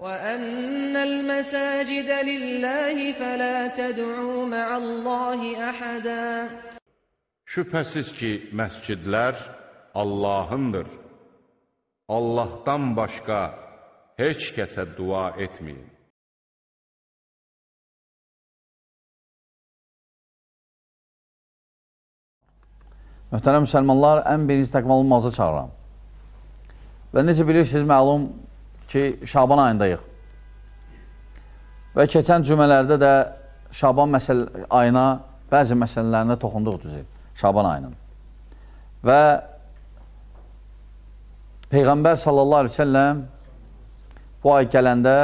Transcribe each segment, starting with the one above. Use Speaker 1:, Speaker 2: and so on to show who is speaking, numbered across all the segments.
Speaker 1: وَأَنَّ الْمَسَاجِدَ لِلَّهِ فَلَا تَدْعُوا مَعَ اللَّهِ أَحَدًا.
Speaker 2: Şübhəsiz ki, məscidlər Allahındır. Allahdan başqa heç kəsə dua etməyin.
Speaker 3: Möhtərəm müsəlmanlar, ən birinci təqvalı olmazı çağıram. Və necə bilirsiniz, məlum ki, Şaban ayındayıq. Və keçən cümələrdə də Şaban ayına bəzi məsələlərinə toxunduq düzü, Şaban ayının. Və Peyğəmbər sallallahu aleyhi ve selləm bu ay gələndə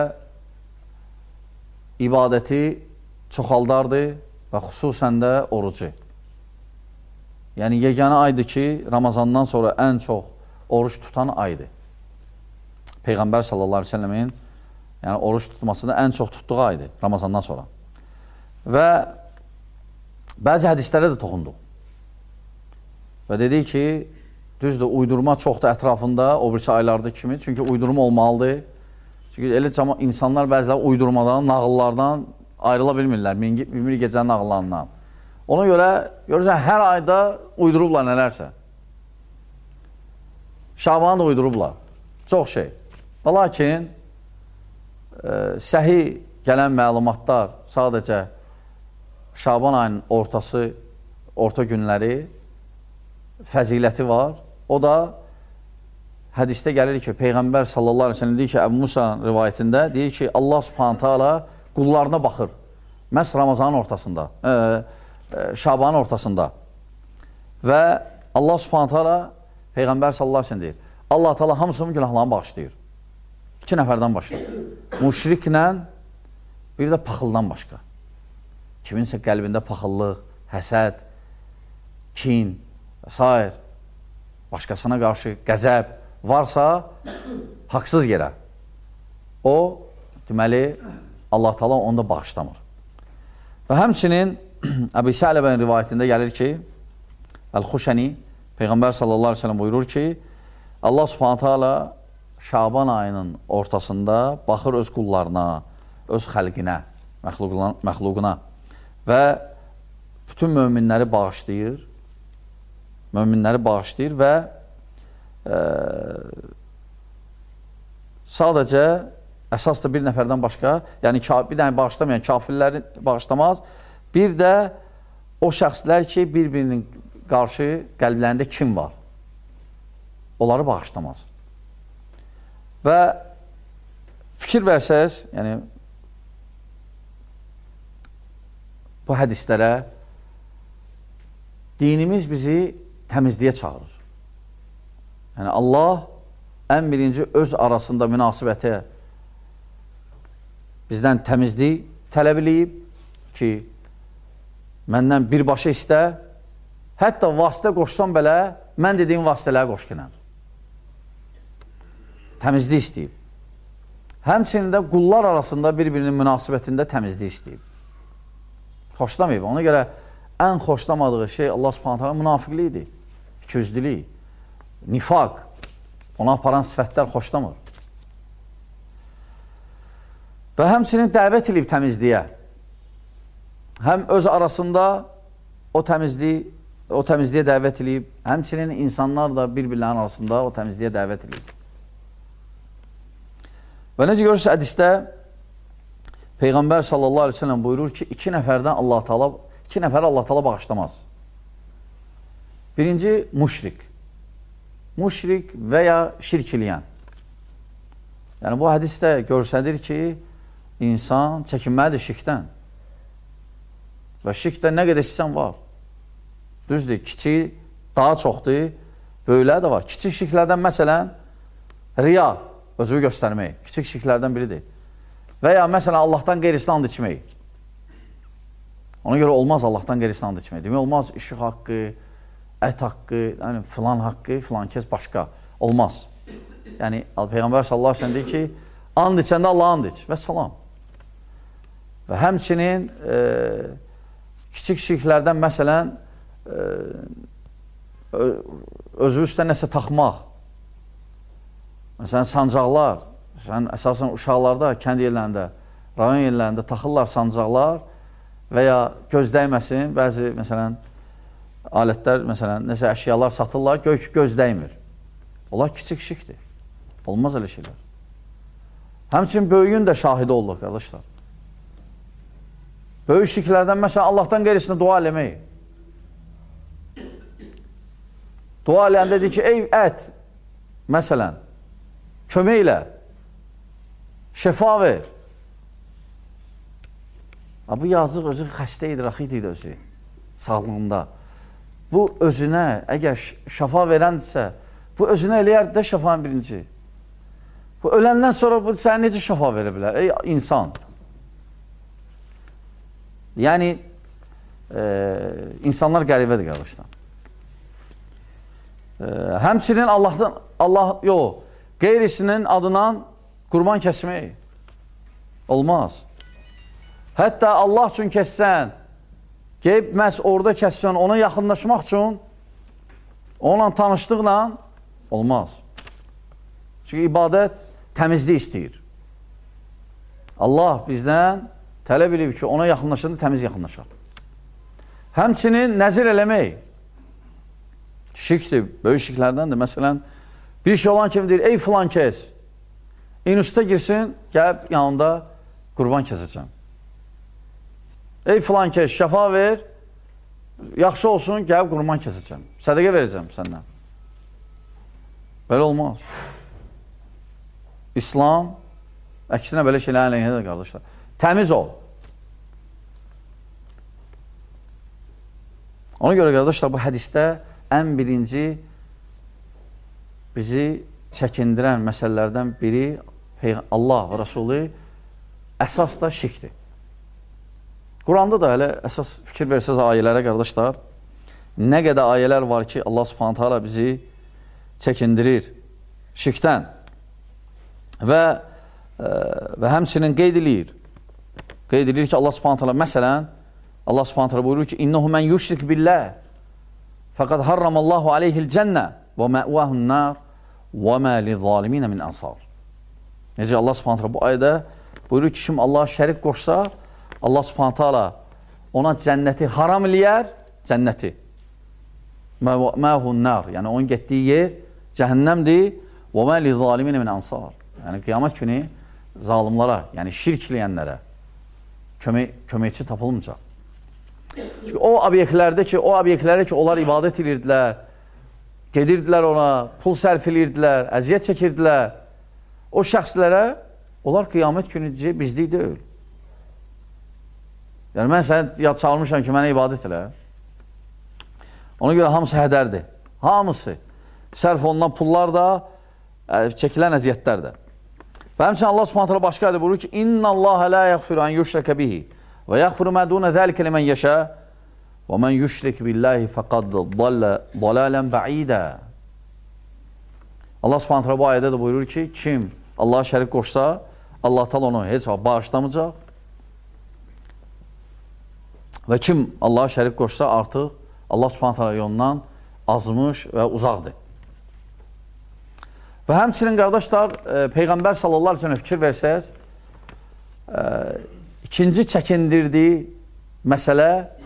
Speaker 3: ibadəti çoxaldardı və xüsusən də orucu. Yəni, yeganə aydır ki, Ramazandan sonra ən çox oruç tutan aydır. Peyğəmbər sallallahu aleyhi ve sellemin yəni, oruç tutmasında ən çox tutduğu aydır Ramazandan sonra. Və bəzi hədislərə də toxunduq. Və dedik ki, düzdür, uydurma çoxdur ətrafında, o birisi aylarda kimi. Çünki uydurma olmalıdır. Çünki elə insanlar bəziləri uydurmadan, nağıllardan ayrıla bilmirlər, bir gecənin nağıllarından. Ona görə, görürsən, hər ayda uydurublar nələrsə. Şabanı da uydurublar. Çox şey. Və lakin, səhi gələn məlumatlar sadəcə Şaban ayının orta günləri fəziləti var. O da hədisdə gəlir ki, Peyğəmbər sallallahu aleyhi ve sellem deyir ki, Əbu Musa rivayətində deyir ki, Allah subhanətə ala qullarına baxır. Məhz Ramazanın ortasında, Şabanın ortasında. Və Allah subhanətə ala Peyğəmbər sallallahu aleyhi ve sellem deyir, Allah Teala hamısının günahlarını bağışlayır. 2 nəfərdən başqa. Müşriklə, bir də paxıldan başqa. Kiminsə qəlbində paxıllıq, həsəd, kin və s. başqasına qarşı qəzəb varsa, haqsız yerə. O, deməli, Allah Teala onu da bağışlamır. Və həmçinin Əbu Sələbənin rivayətində gəlir ki, Əl-Xuşəni, Peyğəmbər sallallahu aleyhi ve sellem buyurur ki, Allah subhanətə ala Şaban ayının ortasında baxır öz qullarına, öz xəlqinə, məxluquna və bütün möminləri bağışlayır və sadəcə əsas da bir nəfərdən başqa, yəni bir dənə bağışlamayan kafirləri bağışlamaz, bir də o şəxslər ki, bir-birinin qarşı qəlblərində kim var, onları bağışlamaz. Və fikir versəz, yəni bu hədislərə dinimiz bizi təmizliyə çağırır. Yəni Allah ən birinci öz arasında münasibətə bizdən təmizlik tələb eləyib ki, məndən birbaşa istə, hətta vasitə qoşsam belə, mən dediyim vasitələri qoşqinəm. Təmizlik istəyib. Həmçinin də qullar arasında bir-birinin münasibətində təmizlik istəyib. Xoşlamayıb. Ona görə ən xoşlamadığı şey Allah subhanətə ala münafiqliyidir. İkiyüzlülük, nifaq, ona aparan sifətlər xoşlamır. Və həmçinin dəvət edib təmizliyə. Həm öz arasında o təmizliyə dəvət edib, həmçinin insanlar da bir-birlərinin arasında o təmizliyə dəvət edib. Və necə görürsünüz hədisdə Peyğəmbər sallallahu aleyhi ve sellem buyurur ki, 2 nəfəri Allah Teala bağışlamaz. Birinci, müşrik. Müşrik və ya şirk eləyən. Yəni, bu hədisdə görsədir ki, insan çəkinməlidir şirkdən. Və şirkdə nə qədər istəyən var. Düzdür, kiçik daha çoxdur, böyüklər də var. Kiçik şirklərdən məsələn, riya, özünü göstərmək, kiçik şirklərdən biridir. Və ya məsələn, Allahdan qeyrisini and içmək. Ona görə olmaz Allahdan qeyrisini and içmək. Demək, olmaz işıq haqqı, ət haqqı, yəni, filan haqqı, filan kəs başqa. Olmaz. Yəni, Peyğəmbər sallallahu aleyhi ve sellem deyir ki, and içəndə Allah and iç və salam. Və həmçinin kiçik şirklərdən məsələn, özü üstə nəsə taxmaq. Məsələn, sancaqlar, Sən əsasən uşaqlarda, kənd yerlərində, rayon yerlərində taxırlar sancaqlar və ya göz dəyməsin, bəzi, məsələn, alətlər, məsələn, nəsə əşyalar satırlar, göz dəymir. Onlar kiçik-kiçikdir. Olmaz elə şeylər. Həmçinin böyüyün də şahidi olduq, qardaşlar. Böyük şirklərdən, məsələn, Allahdan qeyrisinə dua eləmək. Dua eləyəndə deyir ki, ey ət, məsələn, kömək ilə, şəfa ver. Bu yazıq özü xəstə idi, raxit idi özü, sağlığında. Bu özünə, əgər şəfa verəndirsə, bu özünə eləyər də şəfanın birinci. Bu öləndən sonra bu sənə necə şəfa verə bilər? Ey insan. Yəni, insanlar qəribədir, qardaşlar. Həmçinin qeyrisinin adından qurban kəsmək olmaz. Hətta Allah üçün kəssən, qeyb məhz orada kəssən, ona yaxınlaşmaq üçün, onunla tanışdıqla olmaz. Çünki ibadət təmizlik istəyir. Allah bizdən tələb edib ki, ona yaxınlaşanda təmiz yaxınlaşaq. Həmçinin nəzir eləmək şirkdir, böyük şirklərdəndir. Məsələn, bir şey olan kimi deyir, ey filan kəs, instituta girsin, gəlib yanında qurban kəsəcəm. Ey filan kəs, şəfa ver, yaxşı olsun, gəlib qurban kəsəcəm. Sədəqə verəcəm səndən. Belə olmaz. İslam, əksinə belə şeylərin əleyhinədir, qardaşlar. Təmiz ol. Ona görə, qardaşlar, bu hədisdə ən birinci bizi çəkindirən məsələlərdən biri Allah və Rasulü əsas da şirkdir. Quranda da elə əsas fikir versəz ayələrə, qardaşlar, nə qədər ayələr var ki, Allah Subhanahu taala bizi çəkindirir şirkdən və həmçinin qeyd edir ki, Allah Subhanahu taala, məsələn, Allah Subhanahu taala buyurur ki, İnnehu men yuşrik billah fəqad harramallahu aleyhil cənnə və mə'vahun nar və mə lizzaliminə min ansar. Necə Allah Subhanahu taala bu ayədə buyurur ki, kim Allah şərik qoşsa, Allah Subhanahu taala ona cənnəti haram eləyər, cənnəti. Mə'vahun nar, yəni onun getdiyi yer cəhənnəmdir və mə lizzaliminə min ansar. Yəni qiyamət günü zalimlara, yəni şirk eləyənlərə köməkçi tapılmayacaq. Çünki o obyektlərdə ki, onlar ibadət edirdilər, gedirdilər ona, pul sərf edirdilər, əziyyət çəkirdilər, o şəxslərə onlar qiyamət günü deyəcək, bizlik deyil. Yəni, mən səni yad çalmışam ki, mənə ibadət elə. Ona görə hamısı hədərdir. Hamısı. Sərf olunan pullar da, çəkilən əziyyətlər də. Və həmçinin Allah Subhanahu taala başqa ayədə buyurur ki, İnna Allaha la yaghfiru an yushraka bihi və yaghfiru ma duna zalika limen yasha və men yushrik billahi faqad dalla dalalan ba'ida. Allah Subhanahu taala bu ayədə də buyurur ki, kim Allaha şərik qoşsa, Allah taala onu heç vaxt bağışlamayacaq. Və kim Allaha şərik qoşsa, artıq Allah Subhanahu taala yolundan azmış və uzaqdır. Və həmçinin, qardaşlar, Peyğəmbər sallallahu aleyhi ve sellem fikir versəz, ikinci çəkindirdiyi məsələ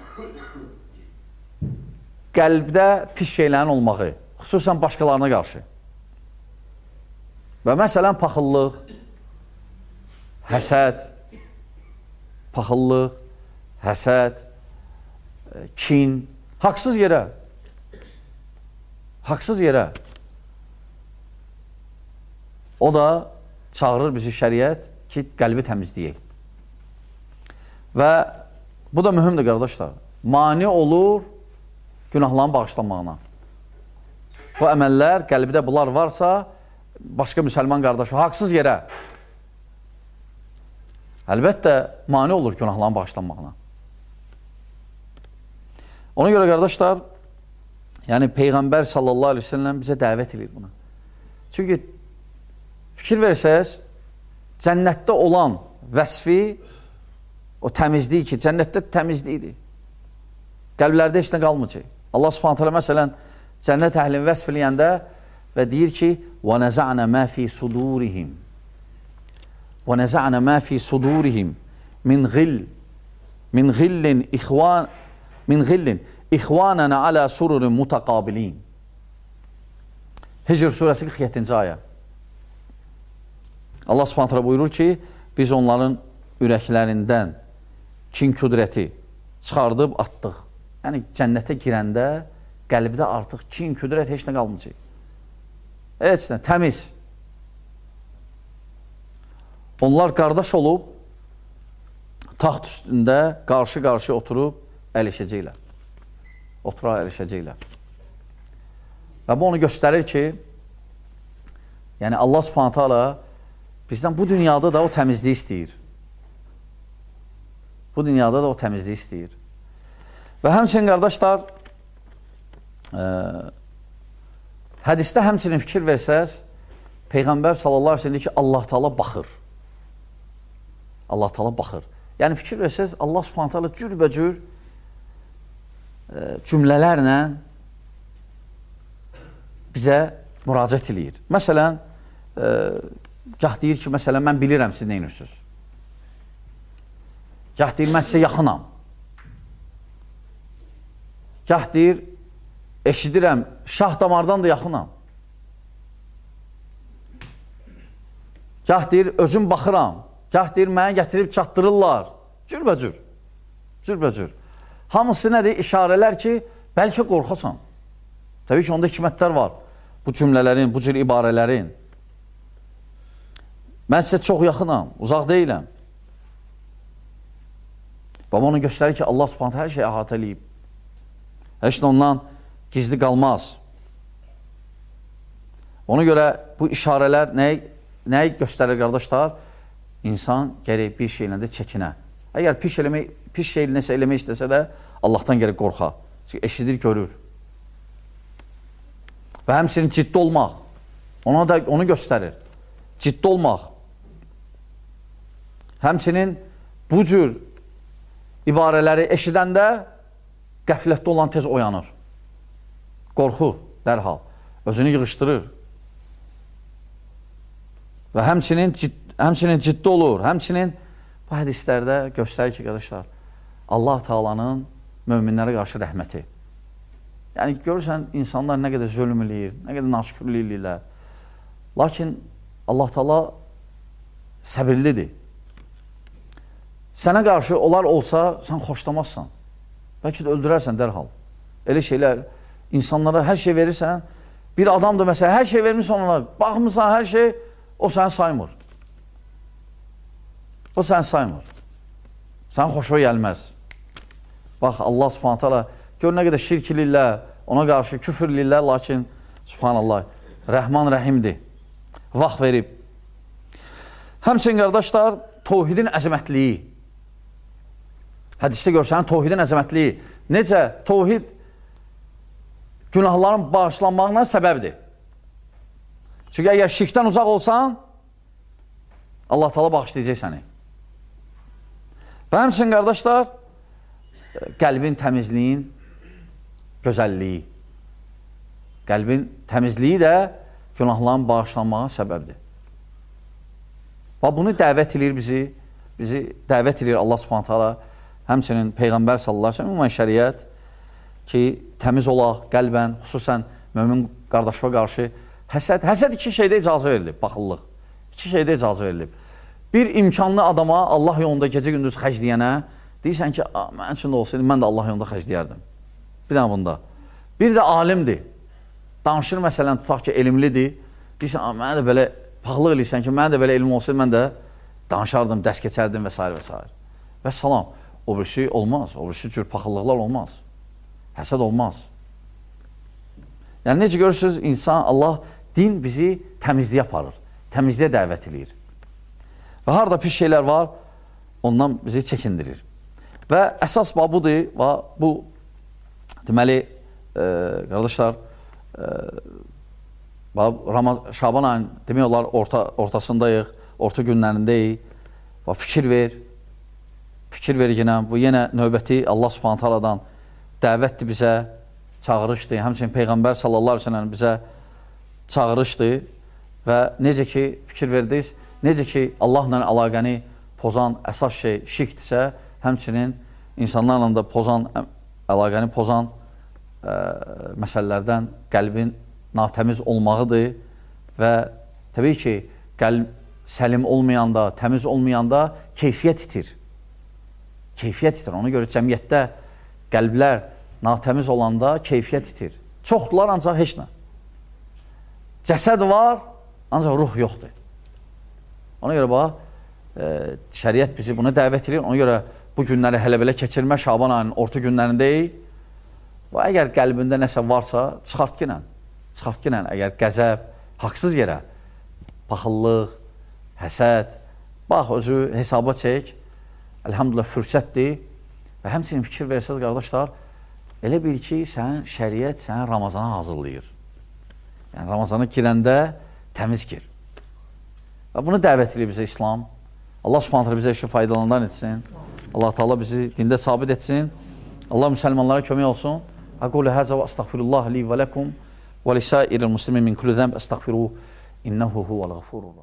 Speaker 3: qəlbdə pis şeylərin olmağı, xüsusən başqalarına qarşı. Və məsələn, paxıllıq, həsəd, kin, haqsız yerə. O da çağırır bizi şəriət ki, qəlbi təmizləyək. Və bu da mühümdür, qardaşlar. Mani olur günahların bağışlanmağına. Bu əməllər, qəlbdə bunlar varsa, başqa müsəlman qardaşı, haqsız yerə, əlbəttə, mani olur günahların bağışlanmağına. Ona görə, qardaşlar, yəni Peyğəmbər sallallahu aleyhi ve sellem bizə dəvət edir buna. Çünki fikir versəz, cənnətdə olan vəsfi, o təmizlik ki, cənnətdə təmizlikdir. Qəlblərdə heç nə qalmayacaq. Allah Subhanahu taala məsələn, cənnət əhlini vəsf eləyəndə və deyir ki, وَنَزَعْنَ مَا فِي صُدُورِهِمْ Və nəzə'nə mə fi sudurihim min ghillin ixvanənə alə sururin mutaqabilin. Hicr surəsi 47-ci ayə. Allah Subhanahu buyurur ki, biz onların ürəklərindən kin küdrəti çıxardıb atdıq. Yəni, cənnətə girəndə qəlbdə artıq kin küdrət heç nə qalmayacaq. Heç nə, təmiz. Onlar qardaş olub, taxt üstündə qarşı-qarşı oturub əlişəcəklər. Oturaq əlişəcəklər. Və bu onu göstərir ki, yəni Allah Subhanahu taala bizdən bu dünyada da o təmizliyi istəyir. Bu dünyada da o təmizliyi istəyir. Və həmçinin qardaşlar, hədisdə həmçinin fikir versəz, Peyğəmbər sallallahu əleyhi və səlləm deyir ki, Allah Taala baxır. Allah Taala baxır. Yəni fikir versəz, Allah Subhanahu taala cürbəcür cümlələrlə bizə müraciət edir. Məsələn, gah deyir ki, məsələn, mən bilirəm siz nə edirsiniz. Gah deyir, mən sizə yaxınam. Gah deyir, eşidirəm, şah damardan da yaxınam. Gah deyir, özüm baxıram. Gah deyir, mənə gətirib çatdırırlar. Cürbəcür. Cürbəcür. Hamısı nədir? İşarələr ki, bəlkə qorxasan. Təbii ki, onda hikmətlər var. Bu cümlələrin, bu cür ibarələrin. Mən sizə çox yaxınam, uzaq deyiləm. Baba onu göstərir ki, Allah Subhanahu hər şeyi əhatə eləyib. Heç də ondan gizli qalmaz. Ona görə bu işarələr nəyi göstərir, qardaşlar? İnsan gərək bir şeylə də çəkinə. Əgər pis şey nəsə eləmək istəsə də, Allahdan gərək qorxa. Çünki eşidir, görür. Və həmçinin ciddi olmaq. Onu göstərir. Ciddi olmaq. Həmçinin bu cür ibarələri eşidəndə qəflətdə olan tez oyanır. Qorxur dərhal. Özünü yığışdırır. Və həmçinin ciddi olur. Həmçinin bu hədislərdə göstərir ki, qardaşlar, Allah Taalanın möminlərə qarşı rəhməti. Yəni, görürsən, insanlar nə qədər zülm eləyir, nə qədər naşükürlük eləyirlər. Lakin Allah Taala səbirlidir. Sənə qarşı onlar olsa, sən xoşlamazsan. Bəlkə də öldürərsən dərhal. Elə şeylər, insanlara hər şey verirsən, bir adam da məsələn, hər şey vermirsən ona, baxmırsan hər şey, o səni saymır. O səni saymır. Sən xoşuna gəlməz. Bax, Allah Subhanahu taala gör nə qədər şirk eləyirlər, ona qarşı küfr eləyirlər, lakin Subhanallah, Rəhman Rəhimdir. Vaxt verib. Həmçinin qardaşlar, tövhidin əzəmətliyi. Hədisdə görsən, tövhidin əzəmətliyi. Necə? Tövhid günahların bağışlanmağına səbəbdir. Çünki əgər şirkdən uzaq olsan, Allah Taala bağışlayacaq səni. Və həmçinin qardaşlar, qəlbin təmizliyin gözəlliyi. Qəlbin təmizliyi də günahların bağışlanmağa səbəbdir. Və bunu dəvət edir bizi dəvət edir Allah Subhanahu taala, həmçinin Peyğəmbər sallallahu əleyhi və səlləm, ümumən şəriət ki, təmiz olaq qəlbən, xüsusən mömin qardaşına qarşı həsəd iki şeydə icazə verilib, baxıllıq. İki şeydə icazə verilib. Bir imkanlı adama Allah yolunda gecə-gündüz xərcləyənə deyirsən ki, mən üçün də olsaydı, mən də Allah yolunda xərcləyərdim. Bir dənə bunda. Bir də alimdir. Danışır məsələn, tutaq ki, elmlidir. Deyirsən, mənə də belə paxlıq eləyirsən ki, mənə də belə elm olsaydı, mən də danışardım, dərs keçərdim və s. və s. Və salam, o bir şey olmaz. O bir şey cür paxıllıqlar olmaz. Həsəd olmaz. Yəni, necə görürsünüz, insan, Allah, din bizi təmizliyə aparır. Təmizliyə dəvət edir. Və harada pis şeylər var, ondan bizi çəkindirir. Və əsas budur və bu, deməli, qardaşlar, Şaban ayının, demək olar, ortasındayıq, orta günlərindəyik və fikir ver yenə, bu yenə növbəti Allah Subhanahu taaladan dəvətdir bizə, çağırışdır, həmçinin Peyğəmbər sallallahu əleyhi və səlləm bizə çağırışdır və necə ki, fikir verdiniz, necə ki, Allahla əlaqəni pozan əsas şey şirkdirsə, həmçinin insanlarla da əlaqəni pozan məsələlərdən qəlbin natəmiz olmağıdır və təbii ki, qəlb səlim olmayanda, təmiz olmayanda keyfiyyət itir. Keyfiyyət itir. Ona görə cəmiyyətdə qəlblər natəmiz olanda keyfiyyət itir. Çoxdular, ancaq heç nə. Cəsəd var, ancaq ruh yoxdur. Ona görə bax, şəriət bizi buna dəvət edir. Ona görə bu günləri hələ belə keçirmə Şaban ayının orta günlərindəyik. Və əgər qəlbində nəsə varsa, çıxartqinə, əgər qəzəb, haqsız yerə, paxıllıq, həsəd, bax, özü hesaba çək, əlhamdülillah fürsətdir və həmçinin fikir versəz, qardaşlar, elə bil ki, şəriət səni Ramazana hazırlayır. Yəni, Ramazana girəndə təmiz gir. Və bunu dəvət edir bizə İslam. Allah subhanətlə bizə işin faydalandan etsin. Allah Teala bizi dində sabit etsin. Allah müsəlmanlara kömək olsun. Aqulu həzə və əstəğfirullah li və ləkum və lisairil muslimin min kulli zəmb əstəğfiruhu innəhu huvəl ğafurur.